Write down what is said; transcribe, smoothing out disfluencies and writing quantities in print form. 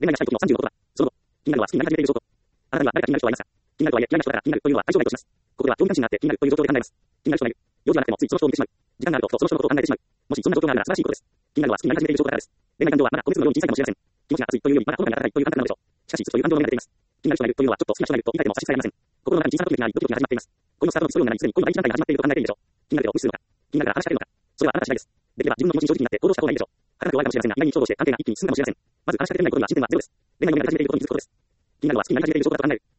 恋愛がしたい時の35とは、その後、気になるのは好きになり始めている証拠。あなたには誰か気になる人はいますか？気になるとはいえ、嫌いな人だから気になるというのは相性ないとします。ここでは興味関心があって気になるという状況で考えます。気になる人がいる。用事がなくてもついその人を見てしまう。時間があるとその人のことを考えてしまう。もしそんな状況があるなら素晴らしいことです。気になるのは好きになり始めている証拠だからです。恋愛感情はまだ個別のように小さいかもしれません。気持ちが熱いというよりまだほのかに温かいという感覚なのでしょう。しかし、という感情の目が出ています。気になる人がいるというのはちょっと好きな人がいると言いたいても差し支えありません。心の中に小さなときめきがあり、ドキドキが始まっています。恋のスタートの基礎のようにすでに恋の第一段階が始まっていると考えていいでしょう。気になるけど無視するのか。気になるから話しかけるのか。それはあなた次第です。できれば自分の気持ちに正直になって行動した方がいいでしょう。はるかと弱いかもしれませんが、意外に衝動して関係が一気に進むかもしれません。まず話しかけてないことには進展はゼロです。恋愛をやり始めていることに気づくことです。気になるのは好きになり始めている証拠だと考える。